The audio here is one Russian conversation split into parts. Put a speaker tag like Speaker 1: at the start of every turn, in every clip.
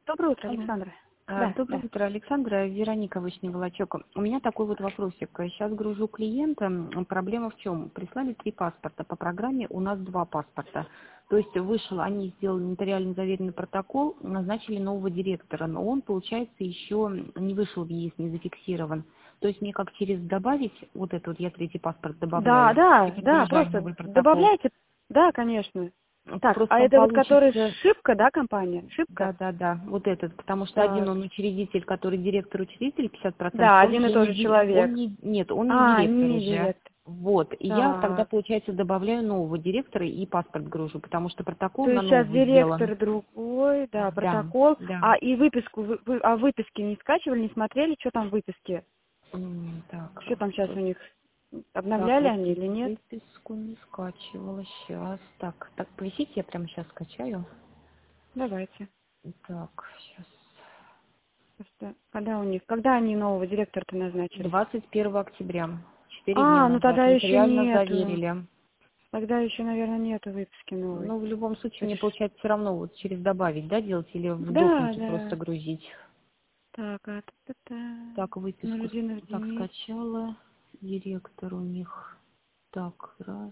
Speaker 1: Доброе утро,
Speaker 2: Алло.
Speaker 1: Александра. Да,
Speaker 2: Доброе
Speaker 1: да.
Speaker 2: утро, Александра. Вероника Вышневолочок. У меня такой вот вопросик. Сейчас гружу клиента. Проблема в чем? Прислали 3 паспорта. По программе у нас 2 паспорта. То есть вышел, они сделали нотариально заверенный протокол, назначили нового директора, но он, получается, еще не вышел в ЕИС, не зафиксирован. То есть мне как через добавить вот это вот, я третий паспорт
Speaker 1: Да,
Speaker 2: добавляю
Speaker 1: да,
Speaker 2: и
Speaker 1: да,
Speaker 2: подгружаю
Speaker 1: просто
Speaker 2: новый протокол.
Speaker 1: добавляйте. Да, конечно. Так,
Speaker 2: Просто
Speaker 1: а
Speaker 2: там
Speaker 1: это вот который
Speaker 2: получится.
Speaker 1: Шипка, да, компания? Шипка?
Speaker 2: Да, вот этот, потому что один
Speaker 1: Так.
Speaker 2: он учредитель, который директор-учредитель 50%,
Speaker 1: Да,
Speaker 2: он
Speaker 1: один и
Speaker 2: же
Speaker 1: тот же человек.
Speaker 2: нет, он не
Speaker 1: А,
Speaker 2: директор
Speaker 1: не
Speaker 2: уже.
Speaker 1: директор.
Speaker 2: Вот, и я тогда,
Speaker 1: Так.
Speaker 2: получается, добавляю нового директора и паспорт гружу, потому что протокол
Speaker 1: То
Speaker 2: на
Speaker 1: есть сейчас
Speaker 2: нового сделан.
Speaker 1: директор другой, да,
Speaker 2: Да,
Speaker 1: протокол.
Speaker 2: да.
Speaker 1: А и выписку, а выписки не скачивали, не смотрели, что там в выписке?
Speaker 2: Так,
Speaker 1: Что там сейчас у них?
Speaker 2: так,
Speaker 1: Обновляли они или нет?
Speaker 2: выписку не скачивала сейчас. Так, повисите, я прямо сейчас скачаю.
Speaker 1: Давайте.
Speaker 2: Так, сейчас.
Speaker 1: Просто когда они нового директора-то назначили?
Speaker 2: 21 октября, 4 дня
Speaker 1: А, ну
Speaker 2: назад,
Speaker 1: тогда еще
Speaker 2: нотариально
Speaker 1: нету.
Speaker 2: заверили.
Speaker 1: Тогда еще, наверное, нету выписки новой.
Speaker 2: Ну, в любом случае, мне
Speaker 1: Хочешь?
Speaker 2: получается все равно вот через добавить, да, делать или в
Speaker 1: Да,
Speaker 2: документе просто
Speaker 1: да.
Speaker 2: грузить.
Speaker 1: Так, та-та-та.
Speaker 2: Так, выписку
Speaker 1: 01
Speaker 2: так
Speaker 1: Денис.
Speaker 2: скачала. Директор у них. Так, раз.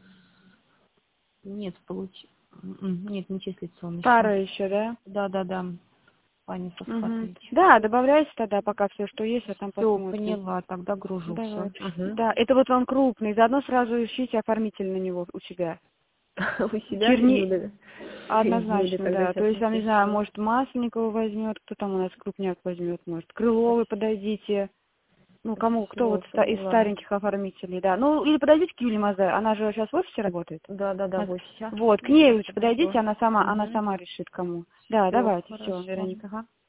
Speaker 2: Нет, нет, не числится он еще.
Speaker 1: Старая еще, да?
Speaker 2: Да. Пани
Speaker 1: Угу.
Speaker 2: Савхатович.
Speaker 1: Да, добавляйте тогда пока все, что есть, а там
Speaker 2: Все,
Speaker 1: посмотрим.
Speaker 2: поняла, тогда гружу все.
Speaker 1: Давайте. Да, это вот он крупный. Заодно сразу ищите оформитель на него у себя.
Speaker 2: У себя
Speaker 1: Черни...
Speaker 2: Юля. Юля,
Speaker 1: Однозначно,
Speaker 2: тогда
Speaker 1: да. То
Speaker 2: сейчас
Speaker 1: есть, там, не знаю,
Speaker 2: напишу.
Speaker 1: может, Масленникова возьмет, кто там у нас крупняк возьмет, может, Крыловой подойдите. Ну, кто
Speaker 2: Все,
Speaker 1: вот из
Speaker 2: поняла.
Speaker 1: стареньких оформителей, да. Ну, или подойдите к Юлии Мазе, она же сейчас в офисе работает.
Speaker 2: Да, в офисе.
Speaker 1: Вот, к ней
Speaker 2: Сейчас
Speaker 1: лучше
Speaker 2: подойду.
Speaker 1: подойдите, она сама
Speaker 2: Угу.
Speaker 1: решит кому. Да,
Speaker 2: Все,
Speaker 1: давайте, все,
Speaker 2: хорошо.
Speaker 1: Вероника. Ага.